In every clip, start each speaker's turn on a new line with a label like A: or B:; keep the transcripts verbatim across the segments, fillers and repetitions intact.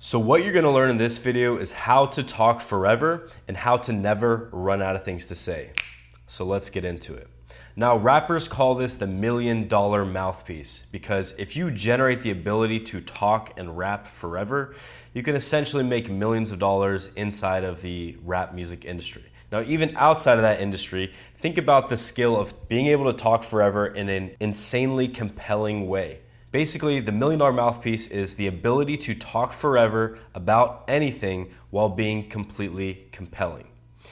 A: So what you're gonna learn in this video is how to talk forever and how to never run out of things to say. So let's get into it. Now, rappers call this the million dollar mouthpiece because if you generate the ability to talk and rap forever, you can essentially make millions of dollars inside of the rap music industry. Now, even outside of that industry, think about the skill of being able to talk forever in an insanely compelling way. Basically, the million dollar mouthpiece is the ability to talk forever about anything while being completely compelling.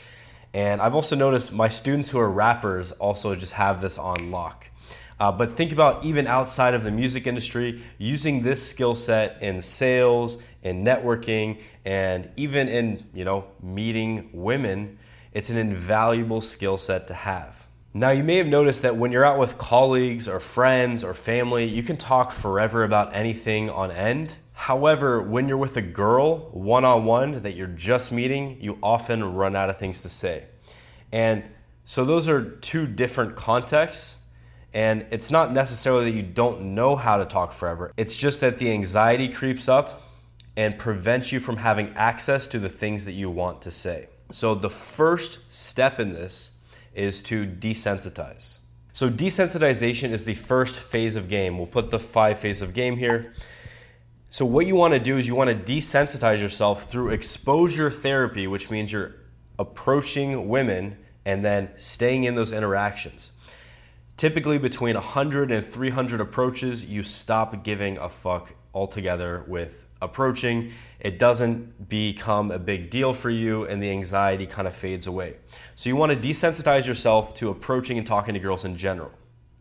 A: And I've also noticed my students who are rappers also just have this on lock. Uh, but think about even outside of the music industry, using this skill set in sales, in networking, and even in, you know, meeting women. It's an invaluable skill set to have. Now, you may have noticed that when you're out with colleagues or friends or family, you can talk forever about anything on end. However, when you're with a girl one-on-one that you're just meeting, you often run out of things to say. And so those are two different contexts. And it's not necessarily that you don't know how to talk forever. It's just that the anxiety creeps up and prevents you from having access to the things that you want to say. So the first step in this is to desensitize. So desensitization is the first phase of game. We'll put the five phase of game here. So what you want to do is you want to desensitize yourself through exposure therapy, which means you're approaching women and then staying in those interactions. Typically between one hundred and three hundred approaches, you stop giving a fuck altogether with approaching. It doesn't become a big deal for you and the anxiety kind of fades away. So you want to desensitize yourself to approaching and talking to girls in general.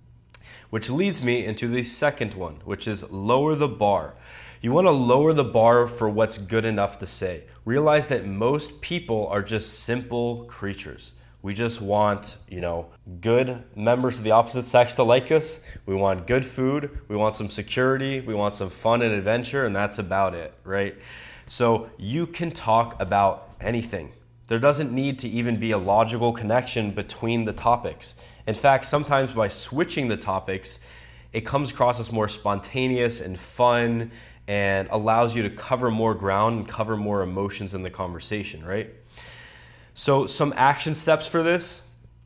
A: Which leads me into the second one, which is lower the bar. You want to lower the bar for what's good enough to say. Realize that most people are just simple creatures. We just want, you know, good members of the opposite sex to like us. We want good food. We want some security. We want some fun and adventure, and that's about it, right? So you can talk about anything. There doesn't need to even be a logical connection between the topics. In fact, sometimes by switching the topics, it comes across as more spontaneous and fun and allows you to cover more ground and cover more emotions in the conversation, right? So some action steps for this.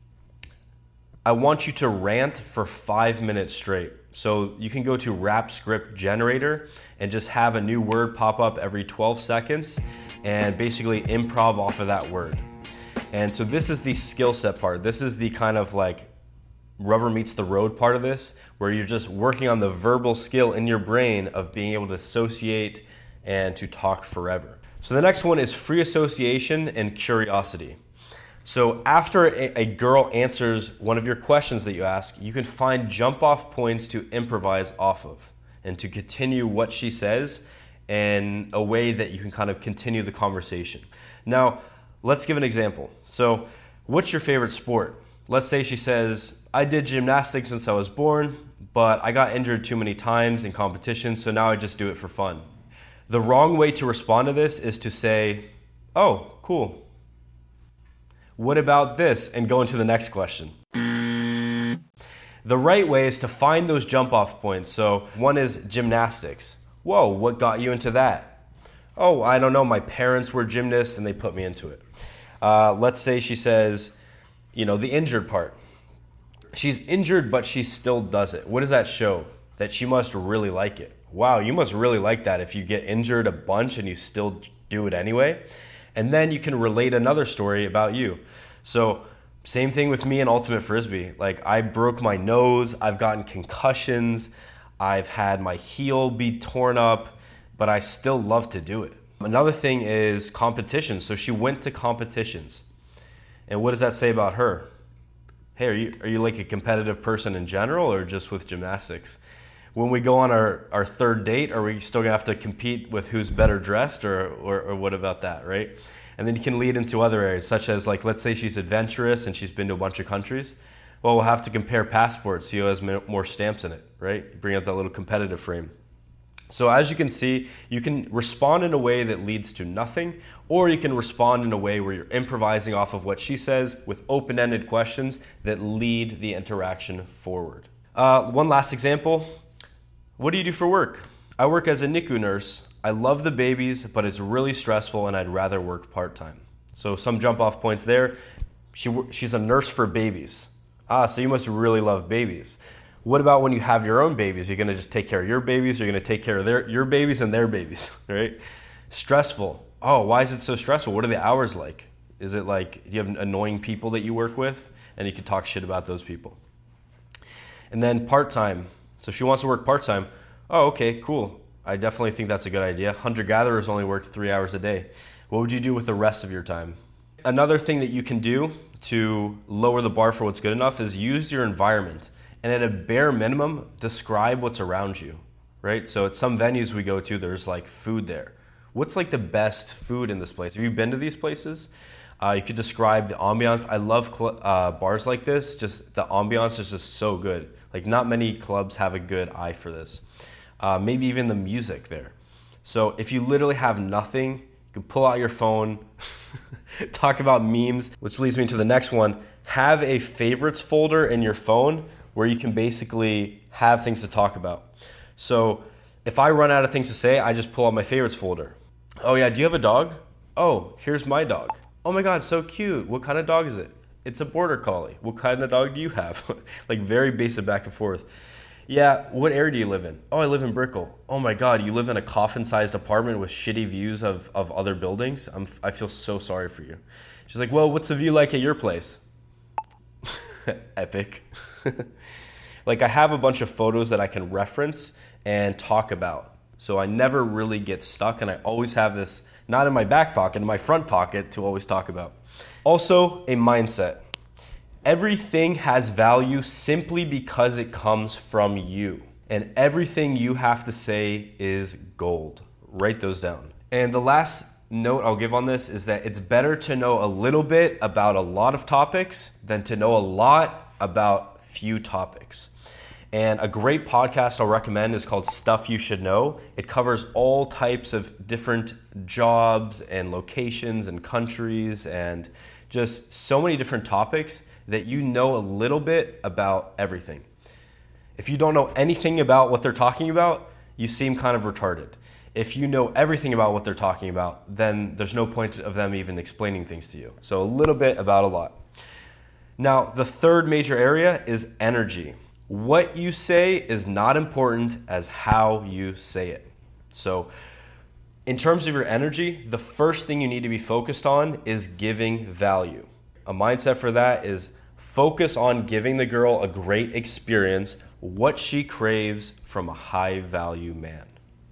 A: I want you to rant for five minutes straight. So you can go to Rap Script Generator and just have a new word pop up every twelve seconds and basically improv off of that word. And so this is the skill set part. This is the kind of like rubber meets the road part of this, where you're just working on the verbal skill in your brain of being able to associate and to talk forever. So the next one is free association and curiosity. So after a, a girl answers one of your questions that you ask, you can find jump off points to improvise off of and to continue what she says in a way that you can kind of continue the conversation. Now, let's give an example. So what's your favorite sport? Let's say she says, I did gymnastics since I was born, but I got injured too many times in competition, so now I just do it for fun. The wrong way to respond to this is to say, oh, cool. What about this? And go into the next question. The right way is to find those jump off points. So one is gymnastics. Whoa, what got you into that? Oh, I don't know. My parents were gymnasts and they put me into it. Uh, let's say she says, you know, the injured part. She's injured, but she still does it. What does that show? That she must really like it. Wow, you must really like that if you get injured a bunch and you still do it anyway. And then you can relate another story about you. So same thing with me in Ultimate Frisbee. Like I broke my nose, I've gotten concussions, I've had my heel be torn up, but I still love to do it. Another thing is competitions. So she went to competitions. And what does that say about her? Hey, are you, are you like a competitive person in general or just with gymnastics? When we go on our, our third date, are we still gonna have to compete with who's better dressed or, or, or what about that, right? And then you can lead into other areas, such as like, let's say she's adventurous and she's been to a bunch of countries. Well, we'll have to compare passports, see who has more stamps in it, right? Bring out that little competitive frame. So as you can see, you can respond in a way that leads to nothing, or you can respond in a way where you're improvising off of what she says with open-ended questions that lead the interaction forward. Uh, one last example. What do you do for work? I work as a N I C U nurse. I love the babies, but it's really stressful and I'd rather work part-time. So some jump off points there. She, she's a nurse for babies. Ah, so you must really love babies. What about when you have your own babies? You're gonna just take care of your babies, you're gonna take care of their your babies and their babies, right? Stressful. Oh, why is it so stressful? What are the hours like? Is it like, do you have annoying people that you work with? And you can talk shit about those people. And then part-time. So she wants to work part-time. Oh, okay, cool. I definitely think that's a good idea. Hunter-gatherers only worked three hours a day. What would you do with the rest of your time? Another thing that you can do to lower the bar for what's good enough is use your environment. And at a bare minimum, describe what's around you, right? So at some venues we go to, there's like food there. What's like the best food in this place? Have you been to these places? Uh, you could describe the ambiance. I love cl- uh, bars like this. Just the ambiance is just so good. Like not many clubs have a good eye for this. Uh, maybe even the music there. So if you literally have nothing, you can pull out your phone, talk about memes, which leads me to the next one. Have a favorites folder in your phone where you can basically have things to talk about. So if I run out of things to say, I just pull out my favorites folder. Oh yeah, do you have a dog? Oh, here's my dog. Oh my God, so cute. What kind of dog is it? It's a border collie. What kind of dog do you have? Like very basic back and forth. Yeah, what area do you live in? Oh, I live in Brickell. Oh my God, you live in a coffin-sized apartment with shitty views of, of other buildings? I'm, I feel so sorry for you. She's like, well, what's the view like at your place? Epic. Like I have a bunch of photos that I can reference and talk about. So I never really get stuck, and I always have this, not in my back pocket, in my front pocket to always talk about. Also, a mindset. Everything has value simply because it comes from you. And everything you have to say is gold. Write those down. And the last note I'll give on this is that it's better to know a little bit about a lot of topics than to know a lot about few topics. And a great podcast I'll recommend is called Stuff You Should Know. It covers all types of different jobs and locations and countries and just so many different topics that you know a little bit about everything. If you don't know anything about what they're talking about, you seem kind of retarded. If you know everything about what they're talking about, then there's no point of them even explaining things to you. So a little bit about a lot. Now, the third major area is energy. What you say is not important as how you say it. So in terms of your energy, the first thing you need to be focused on is giving value. A mindset for that is focus on giving the girl a great experience, what she craves from a high value man.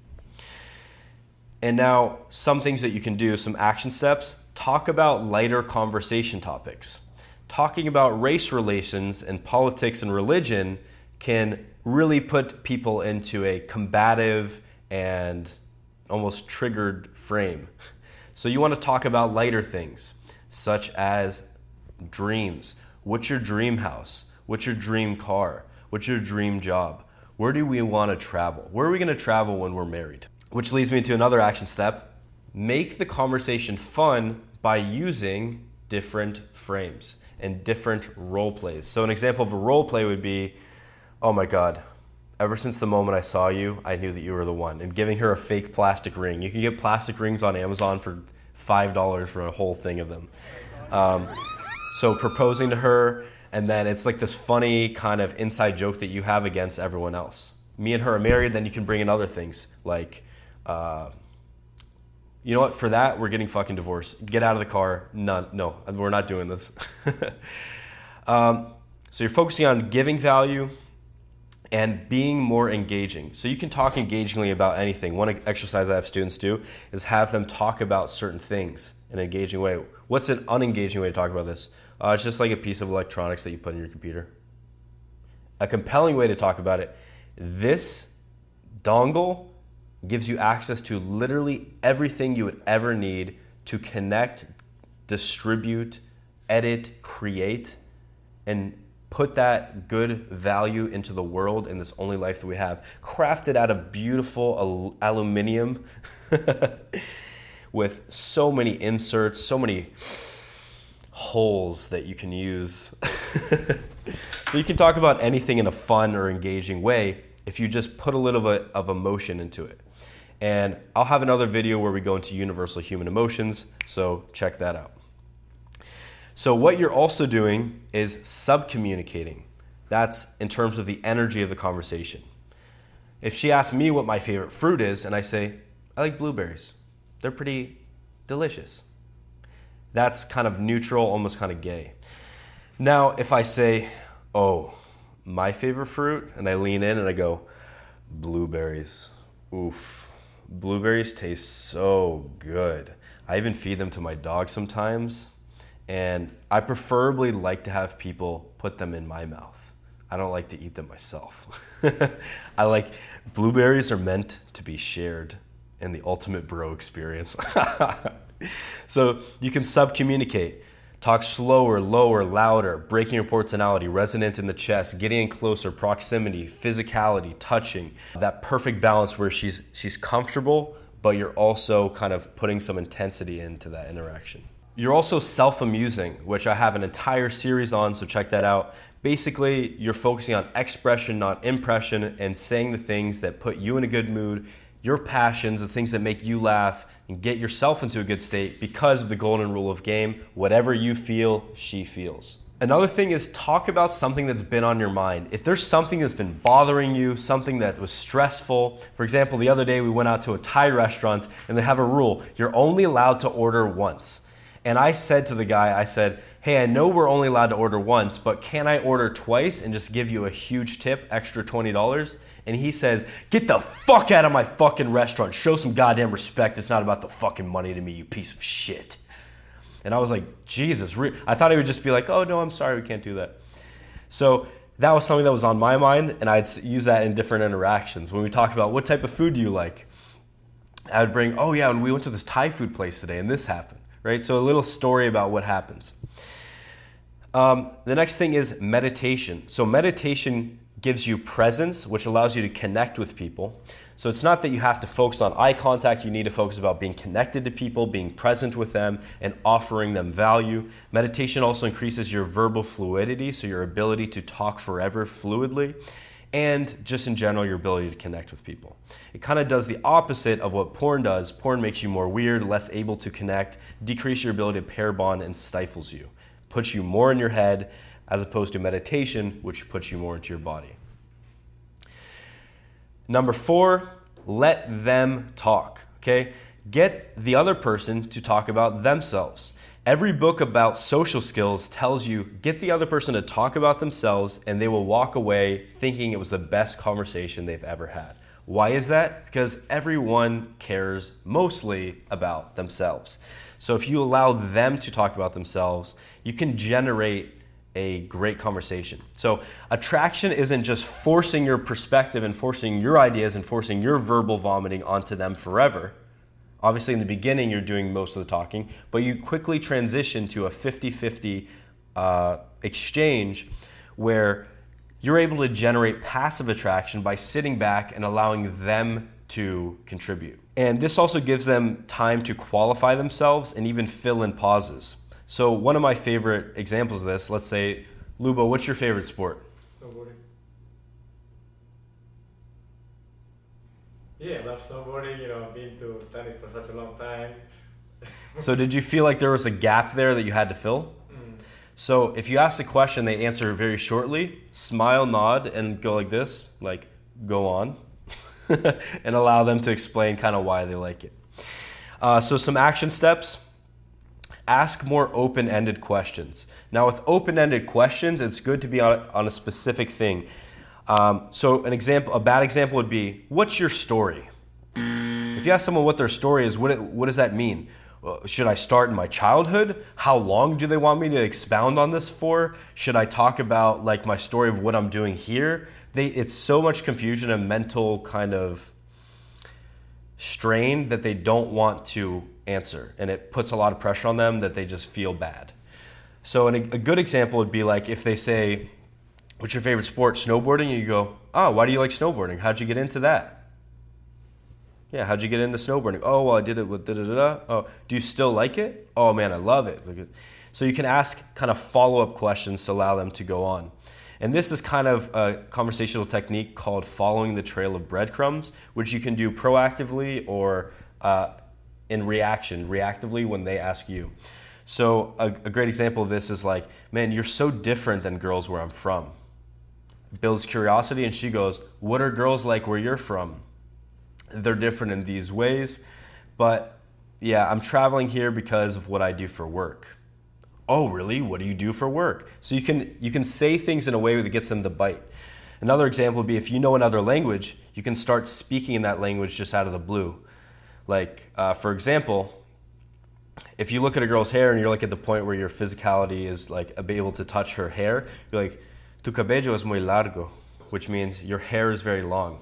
A: And now some things that you can do, some action steps, talk about lighter conversation topics. Talking about race relations and politics and religion can really put people into a combative and almost triggered frame. So you want to talk about lighter things, such as dreams. What's your dream house? What's your dream car? What's your dream job? Where do we want to travel? Where are we going to travel when we're married? Which leads me to another action step. Make the conversation fun by using different frames and different role plays. So an example of a role play would be, oh my God, ever since the moment I saw you, I knew that you were the one. And giving her a fake plastic ring. You can get plastic rings on Amazon for five dollars for a whole thing of them. Um, so proposing to her, and then it's like this funny kind of inside joke that you have against everyone else. Me and her are married, then you can bring in other things like, uh, you know what, for that, we're getting fucking divorced. Get out of the car. None, no, we're not doing this. um, so you're focusing on giving value and being more engaging. So you can talk engagingly about anything. One exercise I have students do is have them talk about certain things in an engaging way. What's an unengaging way to talk about this? Uh, it's just like a piece of electronics that you put in your computer. A compelling way to talk about it, this dongle gives you access to literally everything you would ever need to connect, distribute, edit, create, and put that good value into the world in this only life that we have. Crafted out of beautiful al- aluminum with so many inserts, so many holes that you can use. So you can talk about anything in a fun or engaging way if you just put a little bit of emotion into it. And I'll have another video where we go into universal human emotions, so check that out. So what you're also doing is sub-communicating. That's in terms of the energy of the conversation. If she asks me what my favorite fruit is, and I say, I like blueberries. They're pretty delicious. That's kind of neutral, almost kind of gay. Now, if I say, oh, my favorite fruit, and I lean in and I go, blueberries. Oof. Blueberries taste so good. I even feed them to my dog sometimes, and I preferably like to have people put them in my mouth. I don't like to eat them myself. I like, blueberries are meant to be shared in the ultimate bro experience. So you can sub-communicate. Talk slower, lower, louder, breaking your proportionality, resonant in the chest, getting in closer, proximity, physicality, touching. That perfect balance where she's she's comfortable, but you're also kind of putting some intensity into that interaction. You're also self-amusing, which I have an entire series on, so check that out. Basically, you're focusing on expression, not impression, and saying the things that put you in a good mood, your passions, the things that make you laugh, and get yourself into a good state because of the golden rule of game. Whatever you feel, she feels. Another thing is talk about something that's been on your mind. If there's something that's been bothering you, something that was stressful. For example, the other day we went out to a Thai restaurant and they have a rule. You're only allowed to order once. And I said to the guy, I said, hey, I know we're only allowed to order once, but can I order twice and just give you a huge tip, extra twenty dollars? And he says, get the fuck out of my fucking restaurant. Show some goddamn respect. It's not about the fucking money to me, you piece of shit. And I was like, Jesus. I thought he would just be like, oh, no, I'm sorry, we can't do that. So that was something that was on my mind, and I'd use that in different interactions. When we talk about what type of food do you like, I would bring, oh, yeah, and we went to this Thai food place today, and this happened. Right? So a little story about what happens. Um, the next thing is meditation. So meditation gives you presence, which allows you to connect with people. So it's not that you have to focus on eye contact. You need to focus about being connected to people, being present with them, and offering them value. Meditation also increases your verbal fluidity, so your ability to talk forever fluidly, and just in general, your ability to connect with people. It kind of does the opposite of what porn does. Porn makes you more weird, less able to connect, decrease your ability to pair bond, and stifles you. Puts you more in your head, as opposed to meditation, which puts you more into your body. Number four, let them talk, okay? Get the other person to talk about themselves. Every book about social skills tells you get the other person to talk about themselves and they will walk away thinking it was the best conversation they've ever had. Why is that? Because everyone cares mostly about themselves. So if you allow them to talk about themselves, you can generate a great conversation. So attraction isn't just forcing your perspective and forcing your ideas and forcing your verbal vomiting onto them forever. Obviously, in the beginning, you're doing most of the talking, but you quickly transition to a fifty-fifty uh, exchange where you're able to generate passive attraction by sitting back and allowing them to contribute. And this also gives them time to qualify themselves and even fill in pauses. So one of my favorite examples of this, let's say, Lubo, what's your favorite sport?
B: Snowboarding. Yeah, I love snowboarding. You know, I've been to done it for such a long time.
A: So did you feel like there was a gap there that you had to fill?
B: Mm.
A: So if you ask a question, they answer very shortly, smile, nod, and go like this, like, go on, and allow them to explain kind of why they like it. Uh, so some action steps. Ask more open-ended questions. Now with open-ended questions, it's good to be on, on a specific thing. Um, so an example, a bad example would be, what's your story? If you ask someone what their story is, what, it, what does that mean? Well, should I start in my childhood? How long do they want me to expound on this for? Should I talk about like my story of what I'm doing here? They, it's so much confusion and mental kind of strain that they don't want to answer. And it puts a lot of pressure on them that they just feel bad. So an, a good example would be like if they say, what's your favorite sport? Snowboarding? And you go, oh, why do you like snowboarding? How'd you get into that? Yeah, how'd you get into snowboarding? Oh, well, I did it with da-da-da-da. Oh, do you still like it? Oh, man, I love it. So you can ask kind of follow-up questions to allow them to go on. And this is kind of a conversational technique called following the trail of breadcrumbs, which you can do proactively or uh, in reaction, reactively when they ask you. So a, a great example of this is like, man, you're so different than girls where I'm from. Builds curiosity, and she goes, what are girls like where you're from? They're different in these ways, but yeah, I'm traveling here because of what I do for work. Oh, really? What do you do for work? So you can you can say things in a way that gets them to bite. Another example would be if you know another language, you can start speaking in that language just out of the blue. Like, uh, for example, if you look at a girl's hair and you're like at the point where your physicality is like able to touch her hair, you're like, tu cabello es muy largo, which means your hair is very long.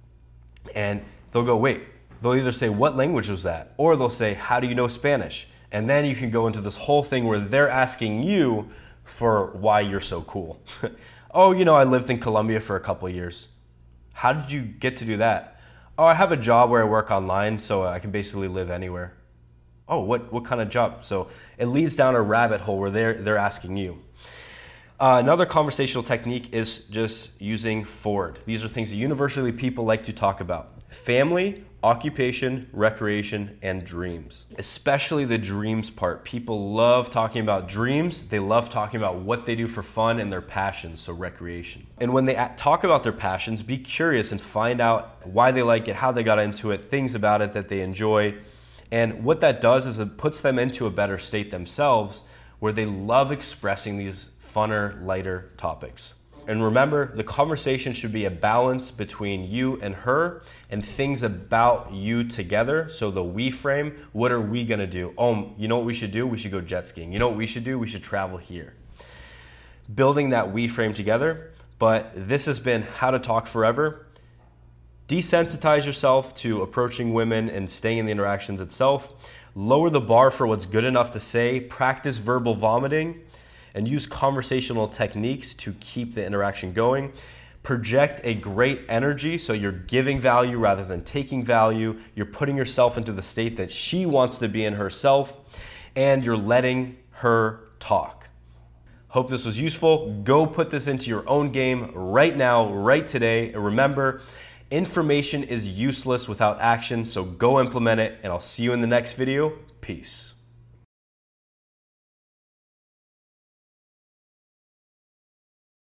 A: And they'll go, wait, they'll either say, what language was that? Or they'll say, how do you know Spanish? And then you can go into this whole thing where they're asking you for why you're so cool. Oh, you know, I lived in Colombia for a couple of years. How did you get to do that? Oh, I have a job where I work online, so I can basically live anywhere. Oh, what, what kind of job? So it leads down a rabbit hole where they're, they're asking you. Uh, another conversational technique is just using Ford. These are things that universally people like to talk about. Family, occupation, recreation, and dreams. Especially the dreams part. People love talking about dreams. They love talking about what they do for fun and their passions, so recreation. And when they talk about their passions, be curious and find out why they like it, how they got into it, things about it that they enjoy. And what that does is it puts them into a better state themselves where they love expressing these funner, lighter topics. And remember, the conversation should be a balance between you and her and things about you together. So the we frame, what are we gonna do? Oh, you know what we should do? We should go jet skiing. You know what we should do? We should travel here. Building that we frame together. But this has been How to Talk Forever. Desensitize yourself to approaching women and staying in the interactions itself. Lower the bar for what's good enough to say. Practice verbal vomiting. And use conversational techniques to keep the interaction going. Project a great energy, so you're giving value rather than taking value. You're putting yourself into the state that she wants to be in herself, and you're letting her talk. Hope this was useful. Go put this into your own game right now, right today. And remember, information is useless without action, so go implement it, and I'll see you in the next video. Peace.